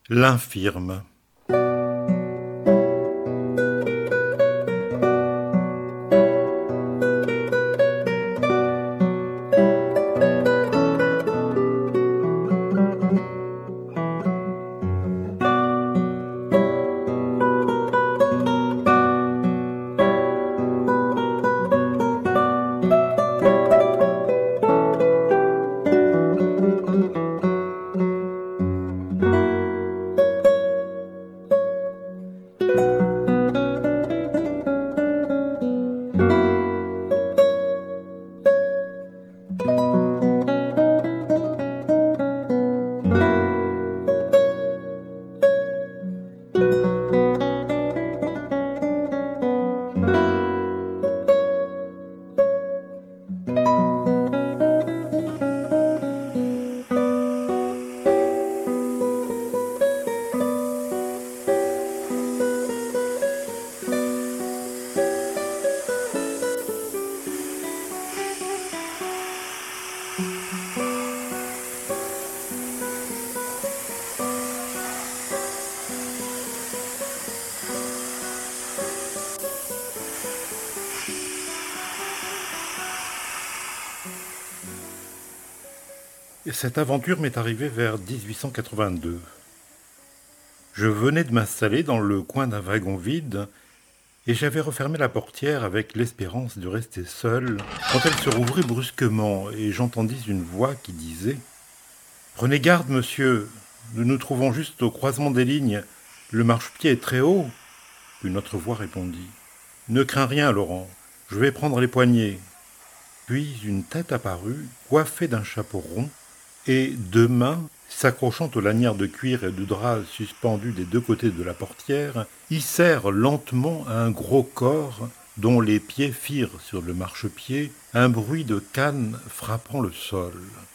L'infirme. Cette aventure m'est arrivée vers 1882. Je venais de m'installer dans le coin d'un wagon vide et j'avais refermé la portière avec l'espérance de rester seul quand elle se rouvrit brusquement et j'entendis une voix qui disait « Prenez garde, monsieur, nous nous trouvons juste au croisement des lignes. Le marchepied est très haut. » Une autre voix répondit « Ne crains rien, Laurent, je vais prendre les poignées. » Puis une tête apparut, coiffée d'un chapeau rond, et deux mains, s'accrochant aux lanières de cuir et de drap suspendues des deux côtés de la portière, hissèrent lentement un gros corps dont les pieds firent sur le marchepied un bruit de canne frappant le sol.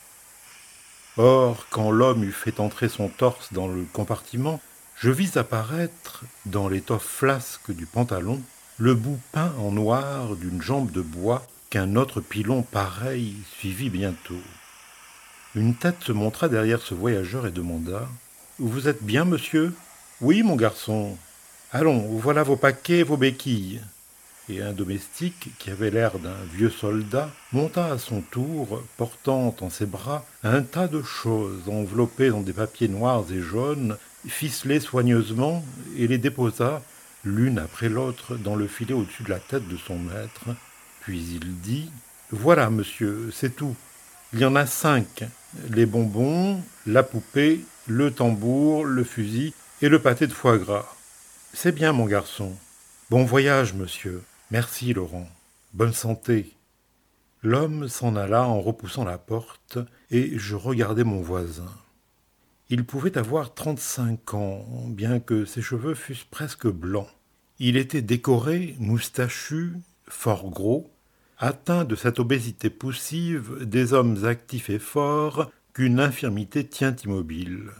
Or, quand l'homme eut fait entrer son torse dans le compartiment, je vis apparaître, dans l'étoffe flasque du pantalon, le bout peint en noir d'une jambe de bois qu'un autre pilon pareil suivit bientôt. Une tête se montra derrière ce voyageur et demanda « Vous êtes bien, monsieur ?»« Oui, mon garçon. »« Allons, voilà vos paquets et vos béquilles. » Et un domestique, qui avait l'air d'un vieux soldat, monta à son tour, portant en ses bras un tas de choses enveloppées dans des papiers noirs et jaunes, ficelés soigneusement, et les déposa, l'une après l'autre, dans le filet au-dessus de la tête de son maître. Puis il dit « Voilà, monsieur, c'est tout. Il y en a 5, les bonbons, la poupée, le tambour, le fusil et le pâté de foie gras. C'est bien, mon garçon. Bon voyage, monsieur. Merci, Laurent. Bonne santé. » L'homme s'en alla en repoussant la porte, et je regardai mon voisin. Il pouvait avoir 35 ans, bien que ses cheveux fussent presque blancs. Il était décoré, moustachu, fort gros, atteint de cette obésité poussive des hommes actifs et forts qu'une infirmité tient immobile.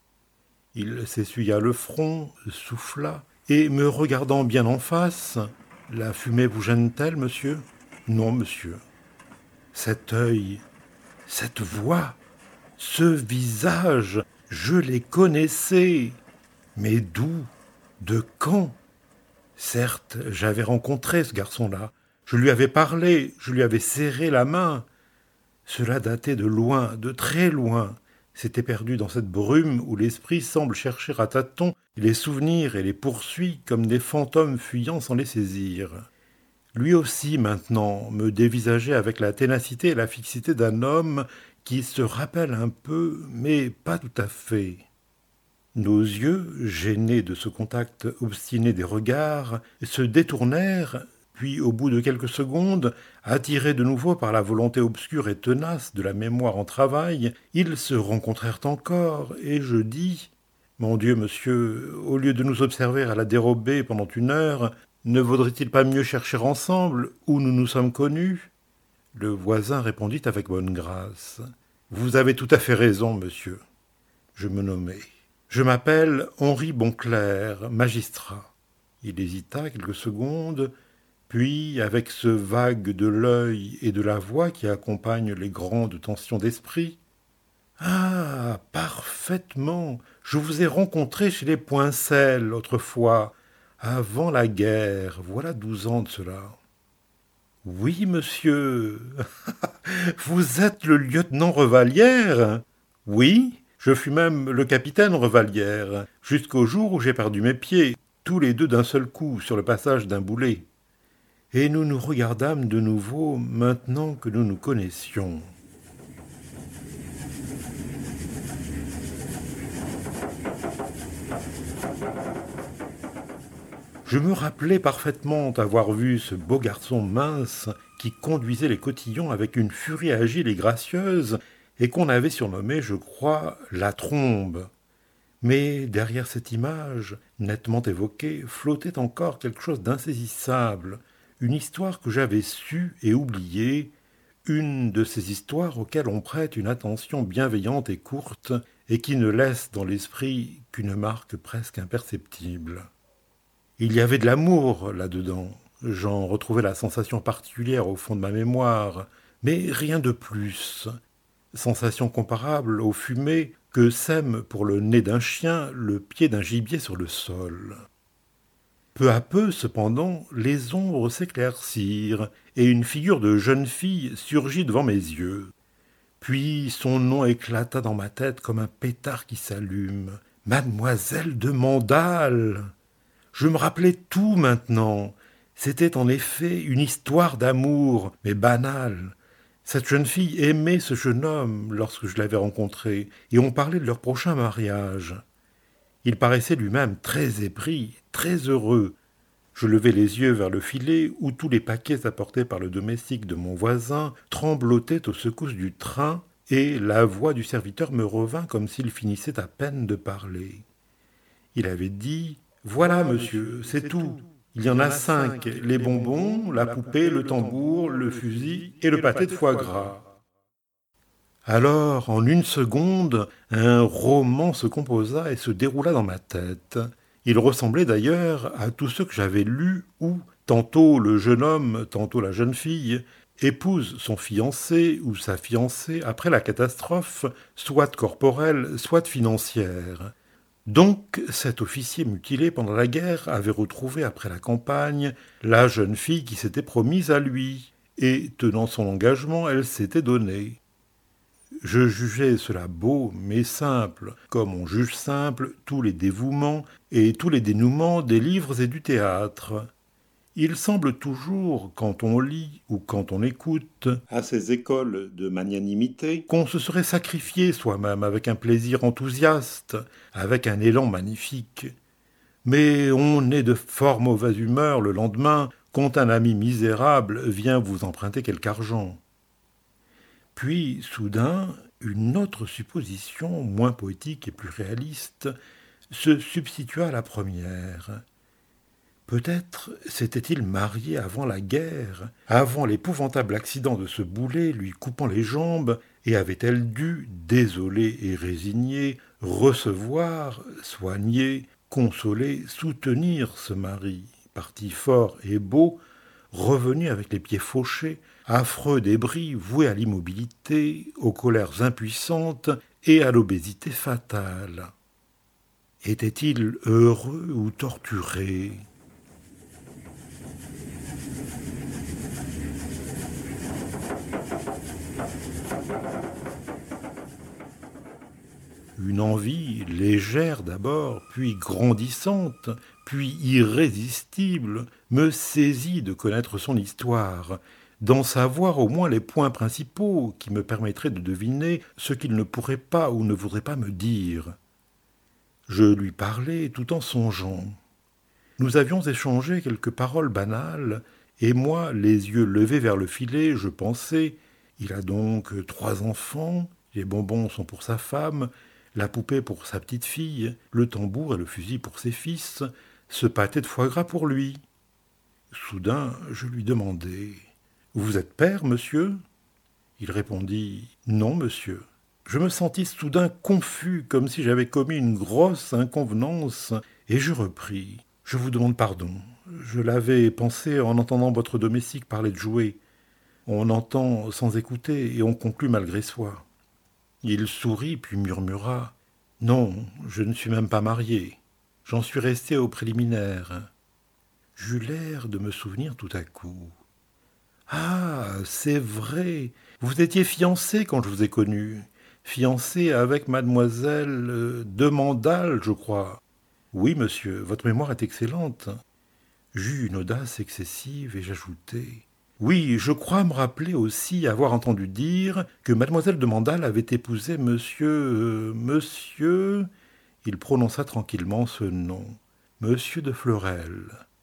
Il s'essuya le front, souffla, et me regardant bien en face, « La fumée vous gêne-t-elle, monsieur ?»« Non, monsieur. » Cet œil, cette voix, ce visage, je les connaissais. Mais d'où? De quand? Certes, j'avais rencontré ce garçon-là. Je lui avais parlé, je lui avais serré la main. Cela datait de loin, de très loin. C'était perdu dans cette brume où l'esprit semble chercher à tâtons les souvenirs et les poursuit comme des fantômes fuyant sans les saisir. Lui aussi, maintenant, me dévisageait avec la ténacité et la fixité d'un homme qui se rappelle un peu, mais pas tout à fait. Nos yeux, gênés de ce contact obstiné des regards, se détournèrent, puis au bout de quelques secondes, attirés de nouveau par la volonté obscure et tenace de la mémoire en travail, ils se rencontrèrent encore, et je dis « Mon Dieu, monsieur, au lieu de nous observer à la dérobée pendant 1 heure, ne vaudrait-il pas mieux chercher ensemble où nous nous sommes connus ?» Le voisin répondit avec bonne grâce « Vous avez tout à fait raison, monsieur. » Je me nommai. « Je m'appelle Henri Bonclair, magistrat. » Il hésita quelques secondes, puis, avec ce vague de l'œil et de la voix qui accompagne les grandes tensions d'esprit, Ah, parfaitement. Je vous ai rencontré chez les Poincels autrefois, avant la guerre, voilà 12 ans de cela. Oui, monsieur. Vous êtes le lieutenant Revalière? Oui, je fus même le capitaine Revalière, jusqu'au jour où j'ai perdu mes pieds, tous les deux d'un seul coup, sur le passage d'un boulet. Et nous nous regardâmes de nouveau maintenant que nous nous connaissions. Je me rappelais parfaitement avoir vu ce beau garçon mince qui conduisait les cotillons avec une furie agile et gracieuse et qu'on avait surnommé, je crois, la trombe. Mais derrière cette image, nettement évoquée, flottait encore quelque chose d'insaisissable, une histoire que j'avais sue et oubliée, une de ces histoires auxquelles on prête une attention bienveillante et courte et qui ne laisse dans l'esprit qu'une marque presque imperceptible. Il y avait de l'amour là-dedans. J'en retrouvais la sensation particulière au fond de ma mémoire, mais rien de plus. Sensation comparable aux fumées que sème pour le nez d'un chien le pied d'un gibier sur le sol. Peu à peu, cependant, les ombres s'éclaircirent et une figure de jeune fille surgit devant mes yeux. Puis son nom éclata dans ma tête comme un pétard qui s'allume. Mademoiselle de Mandal. Je me rappelais tout maintenant. C'était en effet une histoire d'amour, mais banale. Cette jeune fille aimait ce jeune homme lorsque je l'avais rencontré, et on parlait de leur prochain mariage. Il paraissait lui-même très épris, très heureux. Je levai les yeux vers le filet où tous les paquets apportés par le domestique de mon voisin tremblotaient aux secousses du train, et la voix du serviteur me revint comme s'il finissait à peine de parler. Il avait dit « Voilà, monsieur, c'est tout. Il y en a 5, les bonbons, la poupée, le tambour, le fusil et le pâté de foie gras. » Alors, en une seconde, un roman se composa et se déroula dans ma tête. Il ressemblait d'ailleurs à tous ceux que j'avais lus où, tantôt le jeune homme, tantôt la jeune fille, épouse son fiancé ou sa fiancée après la catastrophe, soit corporelle, soit financière. Donc, cet officier mutilé pendant la guerre avait retrouvé après la campagne la jeune fille qui s'était promise à lui, et, tenant son engagement, elle s'était donnée. Je jugeais cela beau, mais simple, comme on juge simple tous les dévouements et tous les dénouements des livres et du théâtre. Il semble toujours, quand on lit ou quand on écoute à ces écoles de magnanimité, qu'on se serait sacrifié soi-même avec un plaisir enthousiaste, avec un élan magnifique. Mais on est de fort mauvaise humeur le lendemain quand un ami misérable vient vous emprunter quelque argent. Puis, soudain, une autre supposition, moins poétique et plus réaliste, se substitua à la première. Peut-être s'était-il marié avant la guerre, avant l'épouvantable accident de ce boulet lui coupant les jambes, et avait-elle dû, désolée et résignée, recevoir, soigner, consoler, soutenir ce mari, parti fort et beau, revenu avec les pieds fauchés, affreux débris voué à l'immobilité, aux colères impuissantes et à l'obésité fatale. Était-il heureux ou torturé? Une envie légère d'abord, puis grandissante, puis irrésistible, me saisit de connaître son histoire, d'en savoir au moins les points principaux qui me permettraient de deviner ce qu'il ne pourrait pas ou ne voudrait pas me dire. Je lui parlais tout en songeant. Nous avions échangé quelques paroles banales, et moi, les yeux levés vers le filet, je pensais, il a donc 3 enfants, les bonbons sont pour sa femme, la poupée pour sa petite fille, le tambour et le fusil pour ses fils, ce pâté de foie gras pour lui. Soudain, je lui demandai « Vous êtes père, monsieur ?» Il répondit « Non, monsieur. » Je me sentis soudain confus, comme si j'avais commis une grosse inconvenance, et je repris « Je vous demande pardon. Je l'avais pensé en entendant votre domestique parler de jouer. On entend sans écouter et on conclut malgré soi. » Il sourit puis murmura « Non, je ne suis même pas marié. J'en suis resté au préliminaire. » J'eus l'air de me souvenir tout à coup. « Ah, c'est vrai, vous étiez fiancé quand je vous ai connu. Fiancé avec mademoiselle de Mandal, je crois. »« Oui, monsieur, votre mémoire est excellente. » J'eus une audace excessive et j'ajoutai « Oui, je crois me rappeler aussi avoir entendu dire que mademoiselle de Mandal avait épousé monsieur... » Il prononça tranquillement ce nom. « Monsieur de Fleurel. »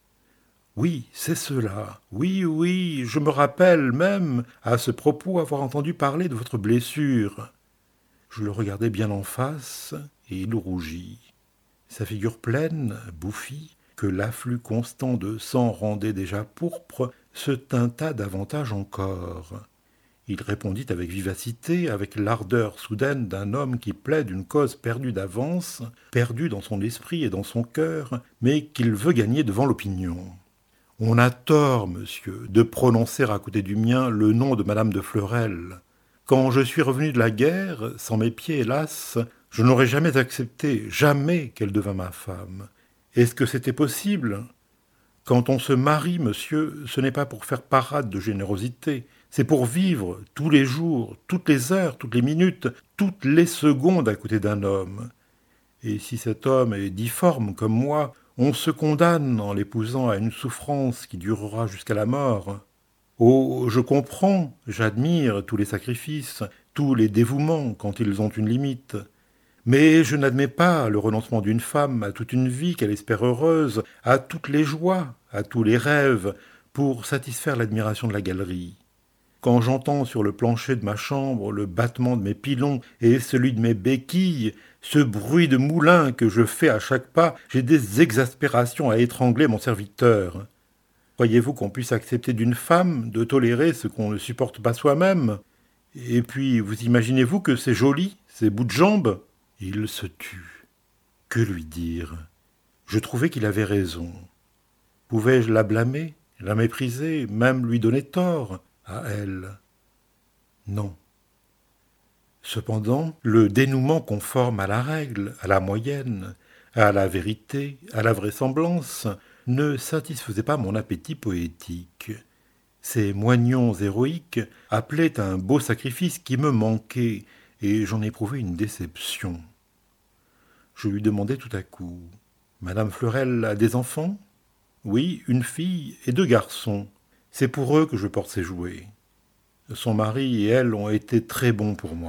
« Oui, c'est cela. Oui, oui, je me rappelle même, à ce propos, avoir entendu parler de votre blessure. » Je le regardai bien en face, et il rougit. Sa figure pleine, bouffie, que l'afflux constant de sang rendait déjà pourpre, se teinta davantage encore. Il répondit avec vivacité, avec l'ardeur soudaine d'un homme qui plaide une cause perdue d'avance, perdue dans son esprit et dans son cœur, mais qu'il veut gagner devant l'opinion. « On a tort, monsieur, de prononcer à côté du mien le nom de madame de Fleurel. Quand je suis revenu de la guerre, sans mes pieds, hélas, je n'aurais jamais accepté, jamais qu'elle devînt ma femme. Est-ce que c'était possible ? Quand on se marie, monsieur, ce n'est pas pour faire parade de générosité, c'est pour vivre tous les jours, toutes les heures, toutes les minutes, toutes les secondes à côté d'un homme. Et si cet homme est difforme comme moi, on se condamne en l'épousant à une souffrance qui durera jusqu'à la mort. Oh, je comprends, j'admire tous les sacrifices, tous les dévouements quand ils ont une limite. Mais je n'admets pas le renoncement d'une femme à toute une vie qu'elle espère heureuse, à toutes les joies, à tous les rêves, pour satisfaire l'admiration de la galerie. Quand j'entends sur le plancher de ma chambre le battement de mes pilons et celui de mes béquilles, ce bruit de moulin que je fais à chaque pas, j'ai des exaspérations à étrangler mon serviteur. Croyez-vous qu'on puisse accepter d'une femme de tolérer ce qu'on ne supporte pas soi-même ? Et puis, vous imaginez-vous que c'est joli, ces bouts de jambes ? Il se tut. Que lui dire ? Je trouvais qu'il avait raison. Pouvais-je la blâmer, la mépriser, même lui donner tort ? À elle. Non. Cependant, le dénouement conforme à la règle, à la moyenne, à la vérité, à la vraisemblance, ne satisfaisait pas mon appétit poétique. Ces moignons héroïques appelaient un beau sacrifice qui me manquait, et j'en éprouvais une déception. Je lui demandai tout à coup « Madame Fleurel a des enfants ?»« Oui, une fille et 2 garçons. C'est pour eux que je porte ces jouets. Son mari et elle ont été très bons pour moi. »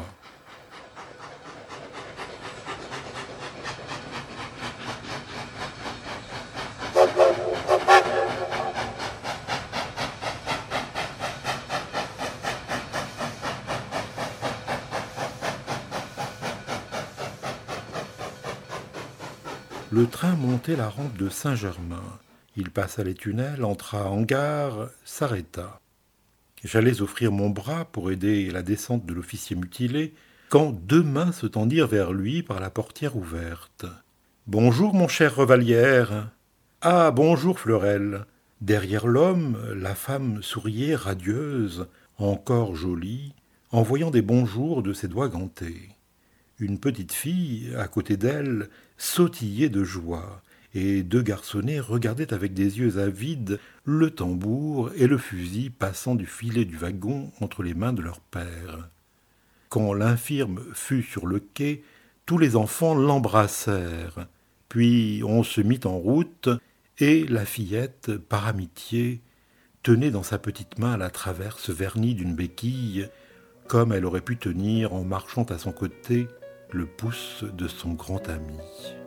Le train montait la rampe de Saint-Germain. Il passa les tunnels, entra en gare, s'arrêta. J'allais offrir mon bras pour aider la descente de l'officier mutilé, quand 2 mains se tendirent vers lui par la portière ouverte. « Bonjour, mon cher Revalière !»« Ah, bonjour, Fleurel !» Derrière l'homme, la femme souriait radieuse, encore jolie, en voyant des bonjours de ses doigts gantés. Une petite fille, à côté d'elle, sautillait de joie, et 2 garçonnets regardaient avec des yeux avides le tambour et le fusil passant du filet du wagon entre les mains de leur père. Quand l'infirme fut sur le quai, tous les enfants l'embrassèrent. Puis on se mit en route, et la fillette, par amitié, tenait dans sa petite main la traverse vernie d'une béquille, comme elle aurait pu tenir, en marchant à son côté, le pouce de son grand ami.